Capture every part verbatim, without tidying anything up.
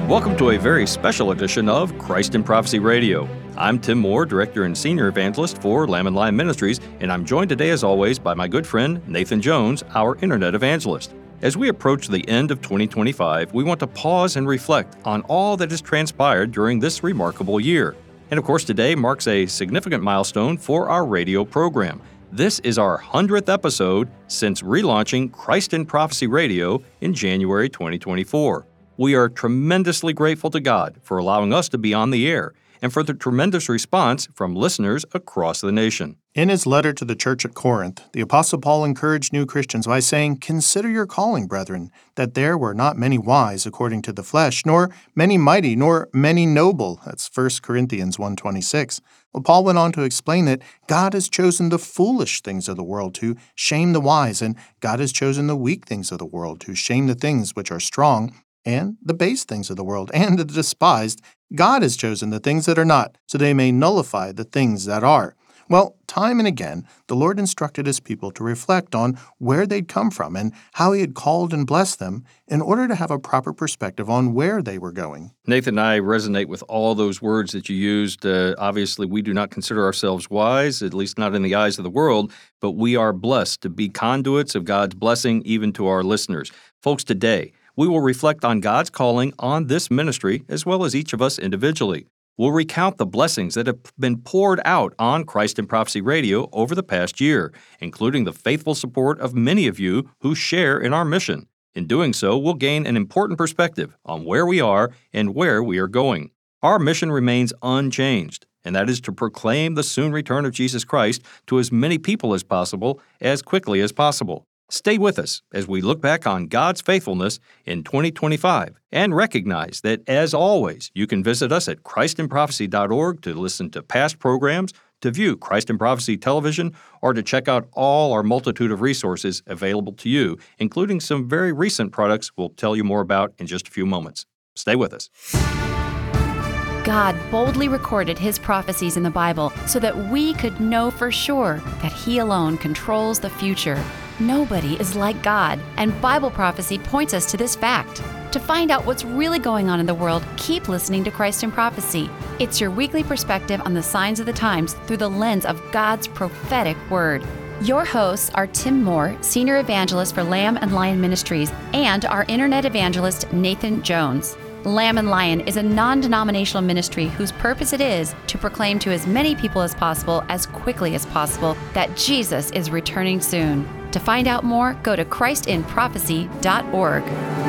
Welcome to a very special edition of Christ in Prophecy Radio. I'm Tim Moore, Director and Senior Evangelist for Lamb and Lion Ministries, and I'm joined today, as always, by my good friend Nathan Jones, our Internet Evangelist. As we approach the end of twenty twenty-five, we want to pause and reflect on all that has transpired during this remarkable year. And of course, today marks a significant milestone for our radio program. This is our hundredth episode since relaunching Christ in Prophecy Radio in January twenty twenty-four. We are tremendously grateful to God for allowing us to be on the air and for the tremendous response from listeners across the nation. In his letter to the church at Corinth, the Apostle Paul encouraged new Christians by saying, "Consider your calling, brethren, that there were not many wise according to the flesh, nor many mighty, nor many noble." That's First Corinthians one twenty-six. Well, Paul went on to explain that God has chosen the foolish things of the world to shame the wise, and God has chosen the weak things of the world to shame the things which are strong, and the base things of the world, and the despised. God has chosen the things that are not, so they may nullify the things that are. Well, time and again, the Lord instructed His people to reflect on where they'd come from and how He had called and blessed them in order to have a proper perspective on where they were going. Nathan and I resonate with all those words that you used. Uh, obviously, we do not consider ourselves wise, at least not in the eyes of the world, but we are blessed to be conduits of God's blessing even to our listeners. Folks, today, we will reflect on God's calling on this ministry as well as each of us individually. We'll recount the blessings that have been poured out on Christ in Prophecy Radio over the past year, including the faithful support of many of you who share in our mission. In doing so, we'll gain an important perspective on where we are and where we are going. Our mission remains unchanged, and that is to proclaim the soon return of Jesus Christ to as many people as possible, as quickly as possible. Stay with us as we look back on God's faithfulness in twenty twenty-five and recognize that, as always, you can visit us at Christ in Prophecy dot org to listen to past programs, to view Christ in Prophecy television, or to check out all our multitude of resources available to you, including some very recent products we'll tell you more about in just a few moments. Stay with us. God boldly recorded His prophecies in the Bible so that we could know for sure that He alone controls the future. Nobody is like God, and Bible prophecy points us to this fact. To find out what's really going on in the world, keep listening to Christ in Prophecy. It's your weekly perspective on the signs of the times through the lens of God's prophetic word. Your hosts are Tim Moore, Senior Evangelist for Lamb and Lion Ministries, and our Internet Evangelist, Nathan Jones. Lamb and Lion is a non-denominational ministry whose purpose it is to proclaim to as many people as possible, as quickly as possible, that Jesus is returning soon. To find out more, go to Christ in Prophecy dot org.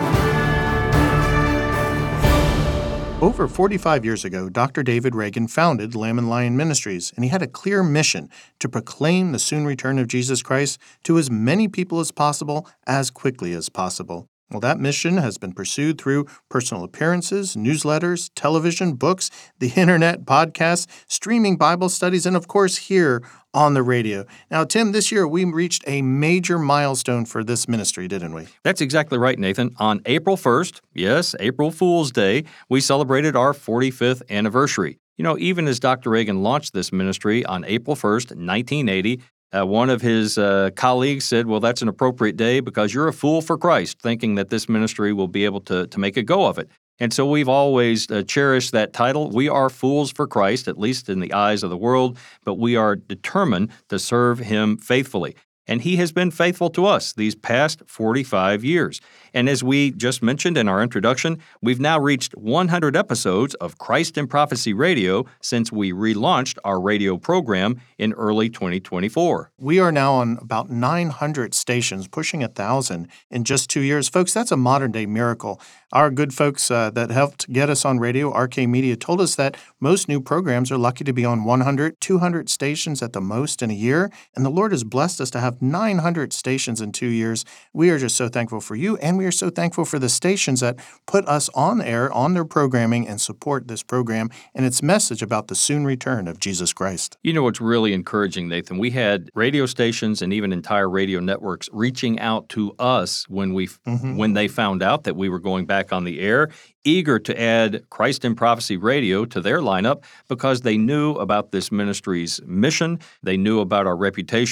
Over forty-five years ago, Doctor David Reagan founded Lamb and Lion Ministries, and he had a clear mission to proclaim the soon return of Jesus Christ to as many people as possible, as quickly as possible. Well, that mission has been pursued through personal appearances, newsletters, television, books, the internet, podcasts, streaming Bible studies, and of course here on the radio. Now, Tim, this year we reached a major milestone for this ministry, didn't we? That's exactly right, Nathan. On April first, yes, April Fool's Day, we celebrated our forty-fifth anniversary. You know, even as Doctor Reagan launched this ministry on April first, nineteen eighty, Uh, one of his uh, colleagues said, well, that's an appropriate day because you're a fool for Christ, thinking that this ministry will be able to, to make a go of it. And so we've always uh, cherished that title. We are fools for Christ, at least in the eyes of the world, but we are determined to serve Him faithfully. And He has been faithful to us these past forty-five years. And as we just mentioned in our introduction, we've now reached one hundred episodes of Christ in Prophecy Radio since we relaunched our radio program in early twenty twenty-four. We are now on about nine hundred stations, pushing one thousand in just two years. Folks, that's a modern-day miracle. Our good folks uh, that helped get us on radio, R K Media, told us that most new programs are lucky to be on one hundred, two hundred stations at the most in a year, and the Lord has blessed us to have nine hundred stations in two years. We are just so thankful for you, and we are so thankful for the stations that put us on air, on their programming, and support this program and its message about the soon return of Jesus Christ. You know what's really encouraging, Nathan? We had radio stations and even entire radio networks reaching out to us when we mm-hmm. when they found out that we were going back on the air, eager to add Christ in Prophecy Radio to their lineup because they knew about this ministry's mission, they knew about our reputation,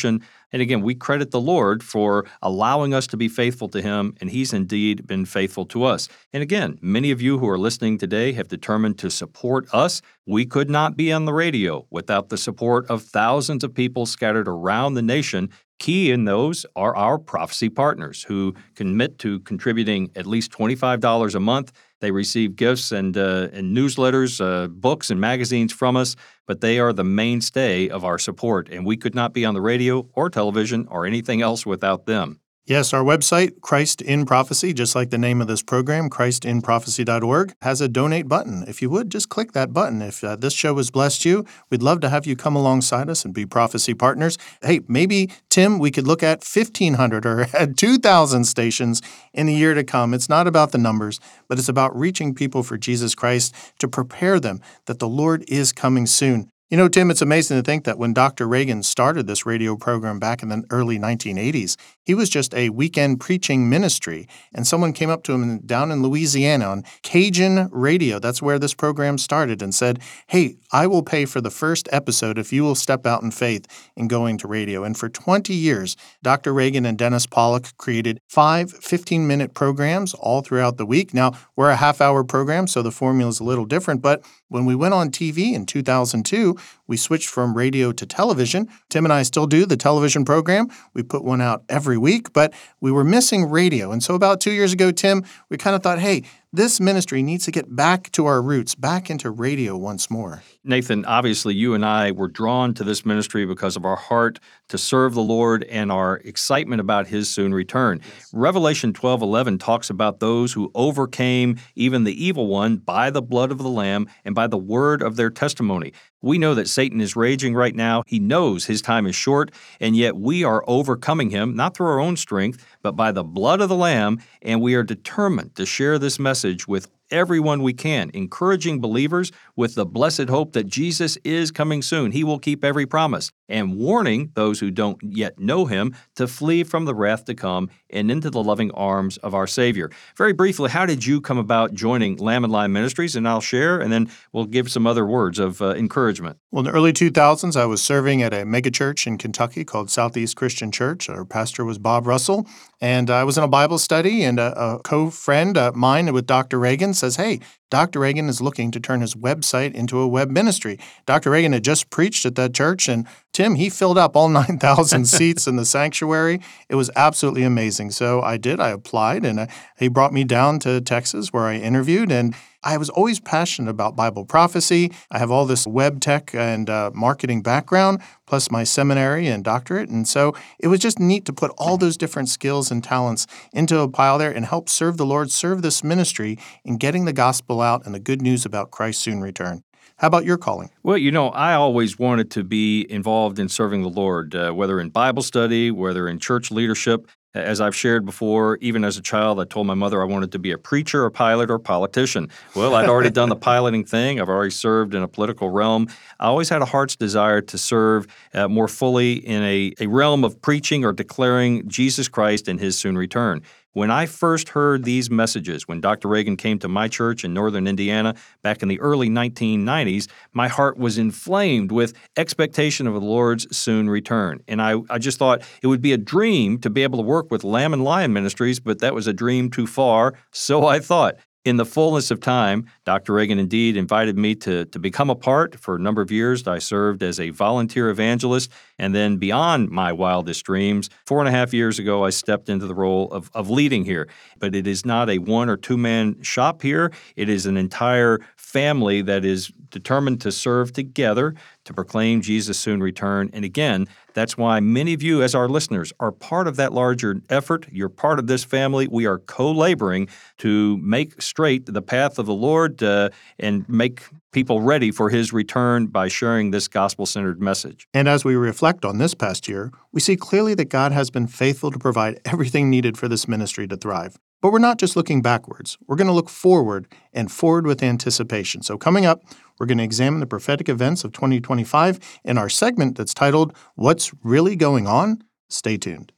And again, we credit the Lord for allowing us to be faithful to Him, and He's indeed been faithful to us. And again, many of you who are listening today have determined to support us. We could not be on the radio without the support of thousands of people scattered around the nation. Key in those are our prophecy partners who commit to contributing at least twenty-five dollars a month. They receive gifts and, uh, and newsletters, uh, books and magazines from us, but they are the mainstay of our support, and we could not be on the radio or television or anything else without them. Yes, our website, Christ in Prophecy, just like the name of this program, christ in prophecy dot org, has a donate button. If you would, just click that button. If uh, this show has blessed you, we'd love to have you come alongside us and be prophecy partners. Hey, maybe, Tim, we could look at fifteen hundred or at two thousand stations in the year to come. It's not about the numbers, but it's about reaching people for Jesus Christ to prepare them that the Lord is coming soon. You know, Tim, it's amazing to think that when Doctor Reagan started this radio program back in the early nineteen eighties, he was just a weekend preaching ministry, and someone came up to him down in Louisiana on Cajun Radio, that's where this program started, and said, hey, I will pay for the first episode if you will step out in faith in going to radio. And for twenty years, Doctor Reagan and Dennis Pollock created five fifteen-minute programs all throughout the week. Now, we're a half-hour program, so the formula is a little different, but when we went on T V in two thousand two, we switched from radio to television. Tim and I still do the television program. We put one out every week, but we were missing radio. And so about two years ago, Tim, we kind of thought, hey, this ministry needs to get back to our roots, back into radio once more. Nathan, obviously you and I were drawn to this ministry because of our heart to serve the Lord and our excitement about His soon return. Yes. Revelation twelve eleven talks about those who overcame even the evil one by the blood of the Lamb and by the word of their testimony. We know that Satan is raging right now. He knows his time is short, and yet we are overcoming him, not through our own strength, but by the blood of the Lamb, and we are determined to share this message with everyone we can, encouraging believers with the blessed hope that Jesus is coming soon. He will keep every promise, and warning those who don't yet know Him to flee from the wrath to come and into the loving arms of our Savior. Very briefly, how did you come about joining Lamb and Lion Ministries? And I'll share, and then we'll give some other words of uh, encouragement. Well, in the early two thousands, I was serving at a megachurch in Kentucky called Southeast Christian Church. Our pastor was Bob Russell, and I was in a Bible study, and a, a co-friend of mine with Doctor Reagan says, hey, Doctor Reagan is looking to turn his website into a web ministry. Doctor Reagan had just preached at that church, and Tim, he filled up all nine thousand seats in the sanctuary. It was absolutely amazing. So I did. I applied, and I, he brought me down to Texas where I interviewed, and I was always passionate about Bible prophecy. I have all this web tech and uh, marketing background, plus my seminary and doctorate. And so it was just neat to put all those different skills and talents into a pile there and help serve the Lord, serve this ministry in getting the gospel out and the good news about Christ's soon return. How about your calling? Well, you know, I always wanted to be involved in serving the Lord, uh, whether in Bible study, whether in church leadership. As I've shared before, even as a child, I told my mother I wanted to be a preacher, a pilot, or politician. Well, I'd already done the piloting thing. I've already served in a political realm. I always had a heart's desire to serve uh, more fully in a, a realm of preaching or declaring Jesus Christ and His soon return. When I first heard these messages, when Doctor Reagan came to my church in northern Indiana back in the early nineteen nineties, my heart was inflamed with expectation of the Lord's soon return. And I, I just thought it would be a dream to be able to work with Lamb and Lion Ministries, but that was a dream too far, so I thought. In the fullness of time, Doctor Reagan indeed invited me to, to become a part. For a number of years, I served as a volunteer evangelist, and then beyond my wildest dreams, four and a half years ago, I stepped into the role of, of leading here. But it is not a one- or two-man shop here. It is an entire family that is determined to serve together to proclaim Jesus' soon return. And again, that's why many of you as our listeners are part of that larger effort. You're part of this family. We are co-laboring to make straight the path of the Lord uh, and make people ready for His return by sharing this gospel-centered message. And as we reflect on this past year, we see clearly that God has been faithful to provide everything needed for this ministry to thrive. But we're not just looking backwards. We're going to look forward and forward with anticipation. So coming up, we're going to examine the prophetic events of twenty twenty-five in our segment that's titled, What's Really Going On? Stay tuned.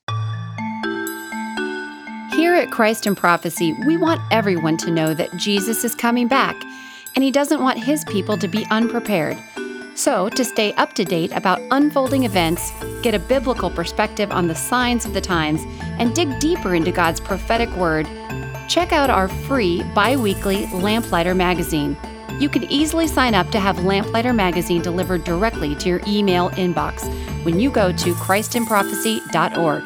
Here at Christ in Prophecy, we want everyone to know that Jesus is coming back, and He doesn't want His people to be unprepared. So, to stay up to date about unfolding events, get a biblical perspective on the signs of the times, and dig deeper into God's prophetic word, check out our free bi-weekly Lamplighter magazine. You can easily sign up to have Lamplighter magazine delivered directly to your email inbox when you go to christ in prophecy dot org.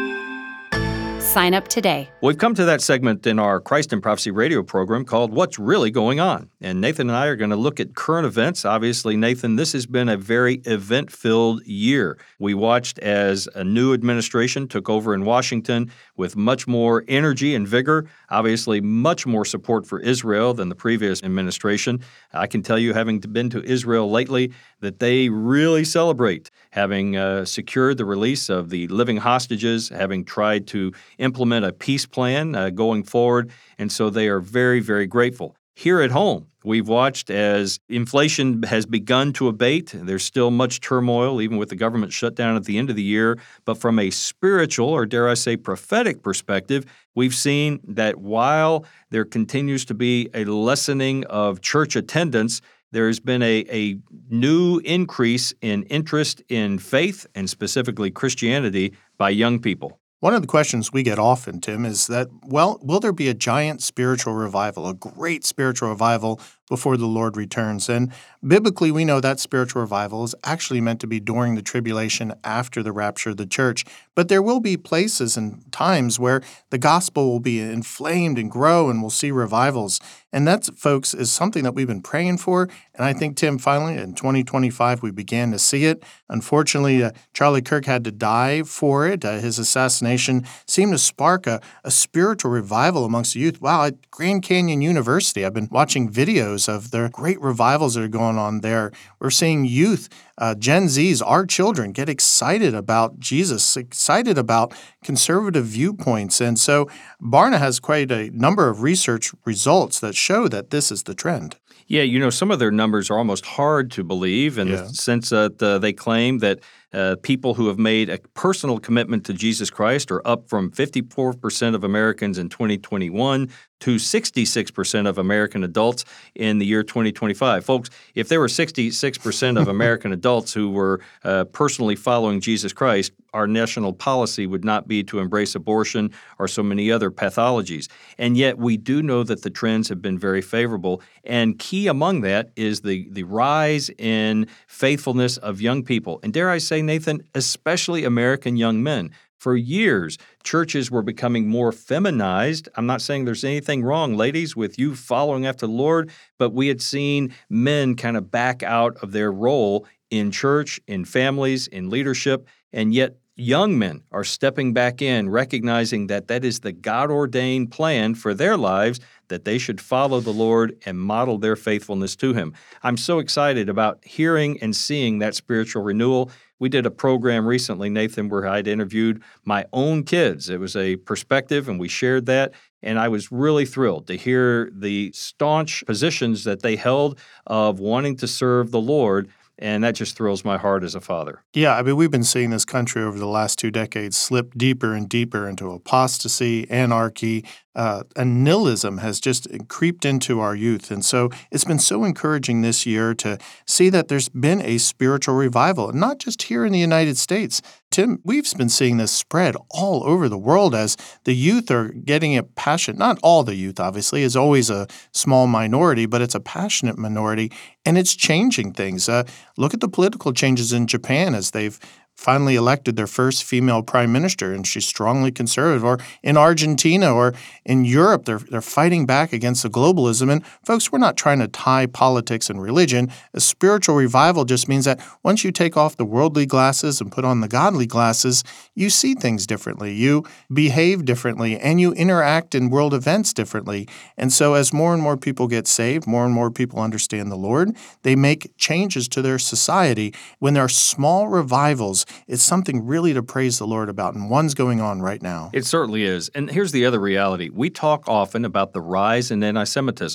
Sign up today. We've come to that segment in our Christ in Prophecy radio program called What's Really Going On? And Nathan and I are going to look at current events. Obviously, Nathan, this has been a very event-filled year. We watched as a new administration took over in Washington with much more energy and vigor, obviously much more support for Israel than the previous administration. I can tell you, having been to Israel lately, that they really celebrate having uh, secured the release of the living hostages, having tried to implement a peace plan uh, going forward, and so they are very, very grateful. Here at home, we've watched as inflation has begun to abate. There's still much turmoil, even with the government shutdown at the end of the year. But from a spiritual, or dare I say prophetic perspective, we've seen that while there continues to be a lessening of church attendance, there's been a, a new increase in interest in faith and specifically Christianity by young people. One of the questions we get often, Tim, is that, well, will there be a giant spiritual revival, a great spiritual revival before the Lord returns? And biblically, we know that spiritual revival is actually meant to be during the tribulation after the rapture of the church. But there will be places and times where the gospel will be inflamed and grow, and we'll see revivals. And that, folks, is something that we've been praying for. And I think, Tim, finally, in twenty twenty-five, we began to see it. Unfortunately, uh, Charlie Kirk had to die for it. Uh, his assassination seemed to spark a, a spiritual revival amongst the youth. Wow, at Grand Canyon University, I've been watching videos of the great revivals that are going on there. We're seeing youth, uh, Gen Zs, our children, get excited about Jesus, excited about conservative viewpoints. And so Barna has quite a number of research results that show that this is the trend. Yeah, you know, some of their numbers are almost hard to believe in Yeah. the sense that uh, they claim that uh, people who have made a personal commitment to Jesus Christ are up from fifty-four percent of Americans in twenty twenty-one to sixty-six percent of American adults in the year twenty twenty-five. Folks, if there were sixty-six percent of American adults who were uh, personally following Jesus Christ, our national policy would not be to embrace abortion or so many other pathologies. And yet we do know that the trends have been very favorable. And key among that is the, the rise in faithfulness of young people. And dare I say, Nathan, especially American young men. For years, churches were becoming more feminized. I'm not saying there's anything wrong, ladies, with you following after the Lord, but we had seen men kind of back out of their role in church, in families, in leadership, and yet young men are stepping back in, recognizing that that is the God-ordained plan for their lives, that they should follow the Lord and model their faithfulness to Him. I'm so excited about hearing and seeing that spiritual renewal. We did a program recently, Nathan, where I'd interviewed my own kids. It was a perspective, and we shared that. And I was really thrilled to hear the staunch positions that they held of wanting to serve the Lord. And that just thrills my heart as a father. Yeah, I mean, we've been seeing this country over the last two decades slip deeper and deeper into apostasy, anarchy, uh, and nihilism has just creeped into our youth. And so it's been so encouraging this year to see that there's been a spiritual revival, not just here in the United States. Tim, we've been seeing this spread all over the world as the youth are getting a passion. Not all the youth, obviously, is always a small minority, but it's a passionate minority, and it's changing things. Uh, look at the political changes in Japan as they've finally elected their first female prime minister, and she's strongly conservative. Or in Argentina or in Europe, they're they're fighting back against the globalism. And folks, we're not trying to tie politics and religion. A spiritual revival just means that once you take off the worldly glasses and put on the godly glasses, you see things differently, you behave differently, and you interact in world events differently. And so as more and more people get saved, more and more people understand the Lord, they make changes to their society. When there are small revivals, it's something really to praise the Lord about, and one's going on right now. It certainly is. And here's the other reality. We talk often about the rise in anti-Semitism.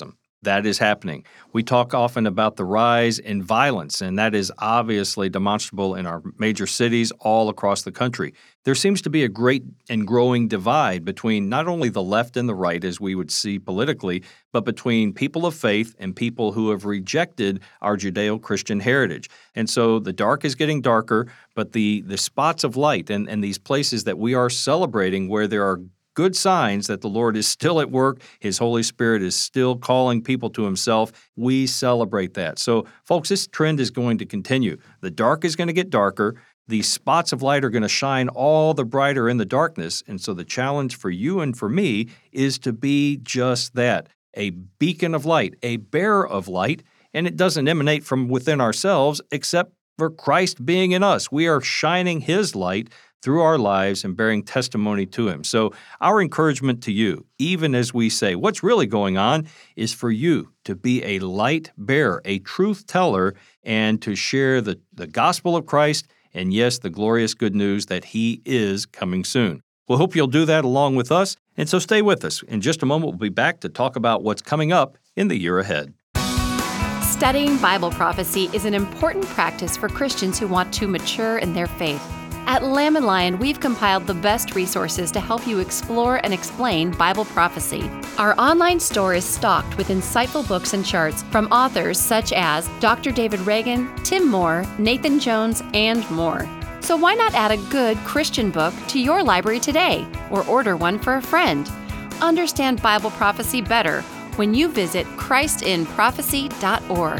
That is happening. We talk often about the rise in violence, and that is obviously demonstrable in our major cities all across the country. There seems to be a great and growing divide between not only the left and the right, as we would see politically, but between people of faith and people who have rejected our Judeo-Christian heritage. And so the dark is getting darker, but the, the spots of light and, and these places that we are celebrating where there are good signs that the Lord is still at work, His Holy Spirit is still calling people to Himself, we celebrate that. So, folks, this trend is going to continue. The dark is going to get darker. These spots of light are going to shine all the brighter in the darkness. And so the challenge for you and for me is to be just that, a beacon of light, a bearer of light, and it doesn't emanate from within ourselves except for Christ being in us. We are shining His light through our lives and bearing testimony to Him. So our encouragement to you, even as we say what's really going on, is for you to be a light bearer, a truth teller, and to share the, the gospel of Christ and, yes, the glorious good news that He is coming soon. We'll hope you'll do that along with us, and so stay with us. In just a moment, we'll be back to talk about what's coming up in the year ahead. Studying Bible prophecy is an important practice for Christians who want to mature in their faith. At Lamb and Lion, we've compiled the best resources to help you explore and explain Bible prophecy. Our online store is stocked with insightful books and charts from authors such as Doctor David Reagan, Tim Moore, Nathan Jones, and more. So why not add a good Christian book to your library today, or order one for a friend? Understand Bible prophecy better when you visit Christ in Prophecy dot org.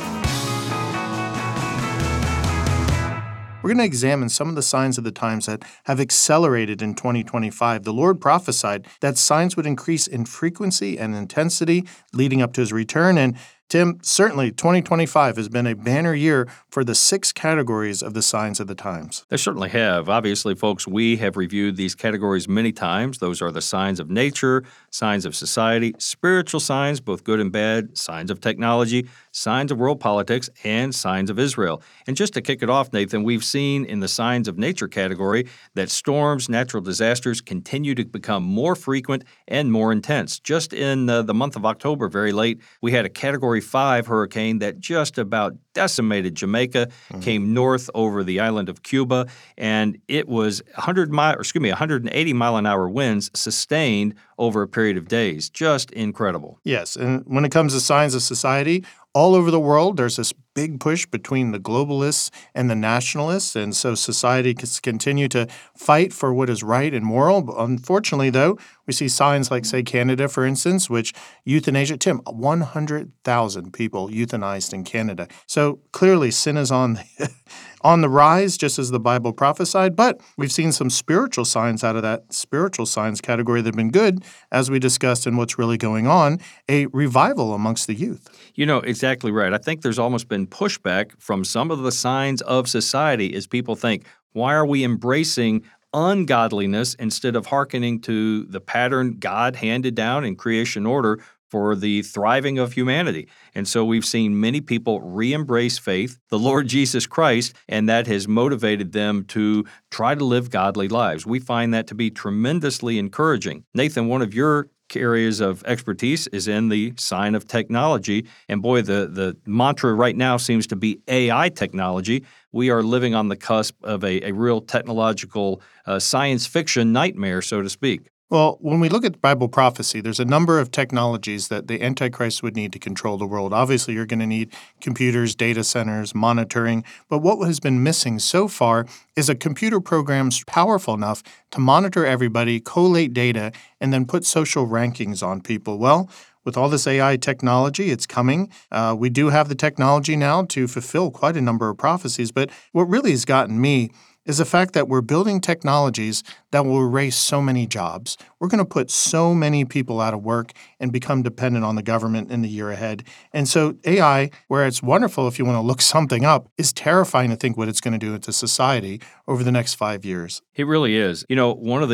We're going to examine some of the signs of the times that have accelerated in twenty twenty-five. The Lord prophesied that signs would increase in frequency and intensity leading up to His return. And Tim, certainly twenty twenty-five has been a banner year for the six categories of the signs of the times. They certainly have. Obviously, folks, we have reviewed these categories many times. Those are the signs of nature, signs of society, spiritual signs, both good and bad, signs of technology, signs of world politics, and signs of Israel. And just to kick it off, Nathan, we've seen in the signs of nature category that storms, natural disasters continue to become more frequent and more intense. Just in uh, the month of October, very late, we had a Category five hurricane that just about decimated Jamaica, mm-hmm. came north over the island of Cuba, and it was one hundred mile, or excuse me, one hundred eighty mile an hour winds sustained over a period of days. Just incredible. Yes, and when it comes to signs of society, all over the world, there's this big push between the globalists and the nationalists, and so society can continue to fight for what is right and moral. Unfortunately, though, we see signs like, say, Canada, for instance, which euthanasia, Tim, one hundred thousand people euthanized in Canada. So clearly sin is on the, on the rise, just as the Bible prophesied, but we've seen some spiritual signs out of that spiritual signs category that have been good, as we discussed in what's really going on, a revival amongst the youth. You know, exactly right. I think there's almost been pushback from some of the signs of society as people think, why are we embracing ungodliness instead of hearkening to the pattern God handed down in creation order for the thriving of humanity? And so we've seen many people re-embrace faith, the Lord Jesus Christ, and that has motivated them to try to live godly lives. We find that to be tremendously encouraging. Nathan, one of your areas of expertise is in the sign of technology. And boy, the, the mantra right now seems to be A I technology. We are living on the cusp of a, a real technological uh, science fiction nightmare, so to speak. Well, when we look at Bible prophecy, there's a number of technologies that the Antichrist would need to control the world. Obviously, you're going to need computers, data centers, monitoring. But what has been missing so far is a computer program powerful enough to monitor everybody, collate data, and then put social rankings on people. Well, with all this A I technology, it's coming. Uh, we do have the technology now to fulfill quite a number of prophecies. But what really has gotten me is the fact that we're building technologies that will erase so many jobs. We're going to put so many people out of work and become dependent on the government in the year ahead. And so A I, where it's wonderful if you want to look something up, is terrifying to think what it's going to do to society over the next five years. It really is. You know, one of the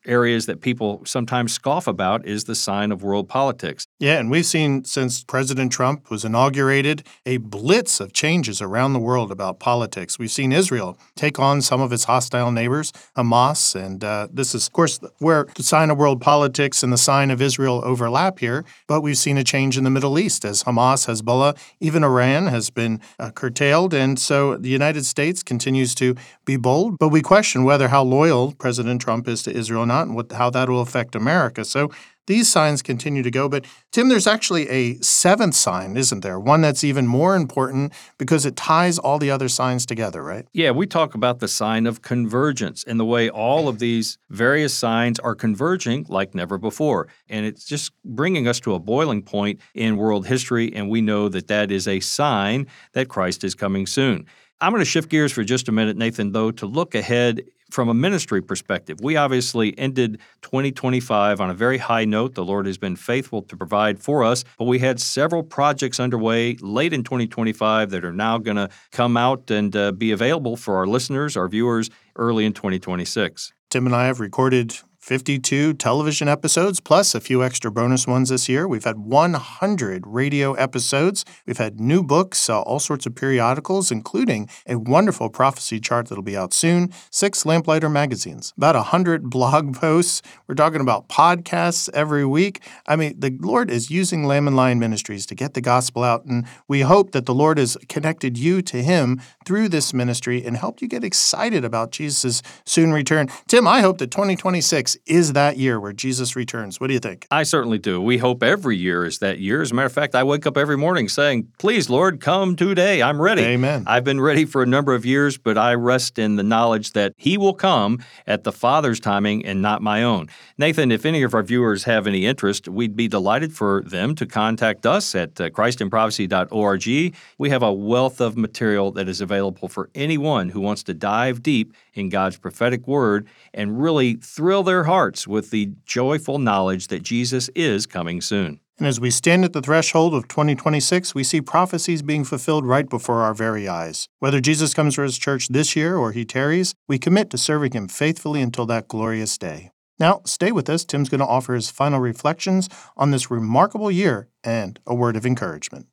areas that people sometimes scoff about is the sign of world politics. Yeah, and we've seen since President Trump was inaugurated a blitz of changes around the world about politics. We've seen Israel take on some of its hostile neighbors, Hamas, and uh, this is, of course, where the sign of world politics and the sign of Israel overlap here. But we've seen a change in the Middle East as Hamas, Hezbollah, even Iran has been uh, curtailed. And so the United States continues to be bold. But we question whether how loyal President Trump is to Israel or not and what, how that will affect America. So these signs continue to go. But, Tim, there's actually a seventh sign, isn't there? One that's even more important because it ties all the other signs together, right? Yeah, we talk about the sign of convergence and the way all of these various signs are converging like never before. And it's just bringing us to a boiling point in world history, and we know that that is a sign that Christ is coming soon. I'm going to shift gears for just a minute, Nathan, though, to look ahead from a ministry perspective. We obviously ended twenty twenty-five on a very high note. The Lord has been faithful to provide for us, but we had several projects underway late in twenty twenty-five that are now going to come out and uh, be available for our listeners, our viewers, early in twenty twenty-six. Tim and I have recorded fifty-two television episodes, plus a few extra bonus ones this year. We've had one hundred radio episodes. We've had new books, uh, all sorts of periodicals, including a wonderful prophecy chart that'll be out soon, six Lamplighter magazines, about one hundred blog posts. We're talking about podcasts every week. I mean, the Lord is using Lamb and Lion Ministries to get the gospel out, and we hope that the Lord has connected you to Him through this ministry and helped you get excited about Jesus' soon return. Tim, I hope that twenty twenty-six is that year where Jesus returns. What do you think? I certainly do. We hope every year is that year. As a matter of fact, I wake up every morning saying, please, Lord, come today. I'm ready. Amen. I've been ready for a number of years, but I rest in the knowledge that He will come at the Father's timing and not my own. Nathan, if any of our viewers have any interest, we'd be delighted for them to contact us at uh, christ in prophecy dot org. We have a wealth of material that is available for anyone who wants to dive deep in God's prophetic word and really thrill their hearts with the joyful knowledge that Jesus is coming soon. And as we stand at the threshold of twenty twenty-six, we see prophecies being fulfilled right before our very eyes. Whether Jesus comes for His church this year or He tarries, we commit to serving Him faithfully until that glorious day. Now, stay with us. Tim's going to offer his final reflections on this remarkable year and a word of encouragement.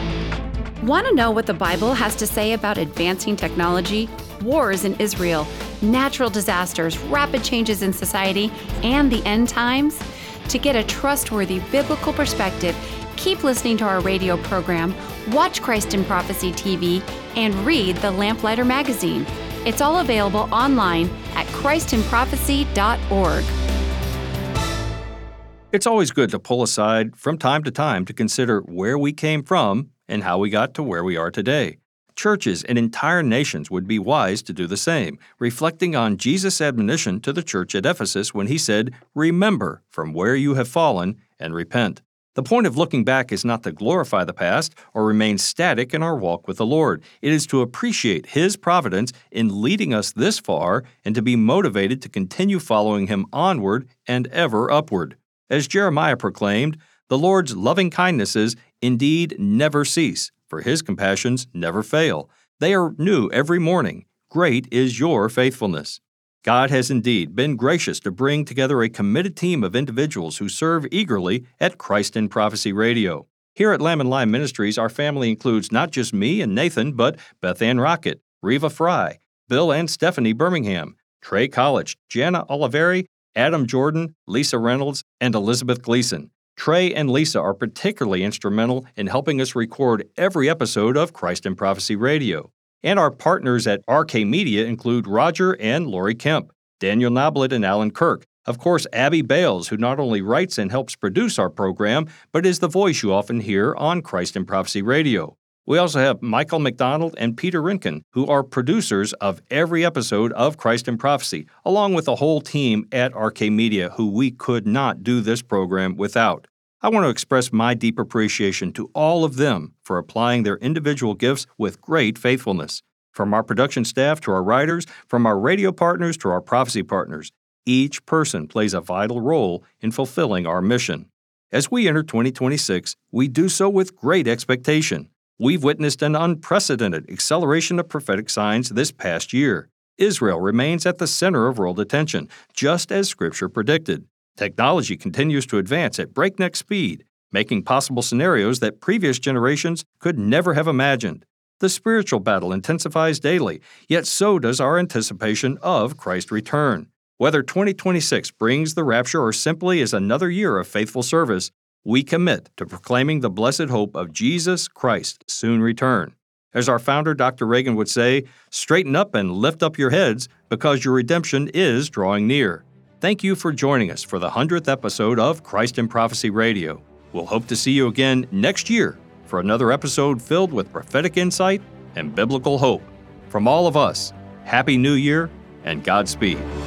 Want to know what the Bible has to say about advancing technology, wars in Israel, natural disasters, rapid changes in society, and the end times? To get a trustworthy biblical perspective, keep listening to our radio program, watch Christ in Prophecy T V, and read the Lamplighter magazine. It's all available online at christ in prophecy dot org. It's always good to pull aside from time to time to consider where we came from and how we got to where we are today. Churches and entire nations would be wise to do the same, reflecting on Jesus' admonition to the church at Ephesus when He said, "Remember from where you have fallen and repent." The point of looking back is not to glorify the past or remain static in our walk with the Lord. It is to appreciate His providence in leading us this far and to be motivated to continue following Him onward and ever upward. As Jeremiah proclaimed, "The Lord's loving kindnesses indeed never cease, for His compassions never fail. They are new every morning. Great is your faithfulness." God has indeed been gracious to bring together a committed team of individuals who serve eagerly at Christ in Prophecy Radio. Here at Lamb and Lion Ministries, our family includes not just me and Nathan, but Beth Ann Rocket, Reva Fry, Bill and Stephanie Birmingham, Trey College, Jana Oliveri, Adam Jordan, Lisa Reynolds, and Elizabeth Gleason. Trey and Lisa are particularly instrumental in helping us record every episode of Christ in Prophecy Radio. And our partners at R K Media include Roger and Lori Kemp, Daniel Noblet and Alan Kirk, of course Abby Bales, who not only writes and helps produce our program, but is the voice you often hear on Christ in Prophecy Radio. We also have Michael McDonald and Peter Rinkin, who are producers of every episode of Christ in Prophecy, along with the whole team at R K Media, who we could not do this program without. I want to express my deep appreciation to all of them for applying their individual gifts with great faithfulness. From our production staff to our writers, from our radio partners to our prophecy partners, each person plays a vital role in fulfilling our mission. As we enter twenty twenty-six, we do so with great expectation. We've witnessed an unprecedented acceleration of prophetic signs this past year. Israel remains at the center of world attention, just as Scripture predicted. Technology continues to advance at breakneck speed, making possible scenarios that previous generations could never have imagined. The spiritual battle intensifies daily, yet so does our anticipation of Christ's return. Whether twenty twenty-six brings the rapture or simply is another year of faithful service, we commit to proclaiming the blessed hope of Jesus Christ's soon return. As our founder, Doctor Reagan, would say, straighten up and lift up your heads because your redemption is drawing near. Thank you for joining us for the hundredth episode of Christ in Prophecy Radio. We'll hope to see you again next year for another episode filled with prophetic insight and biblical hope. From all of us, Happy New Year and Godspeed.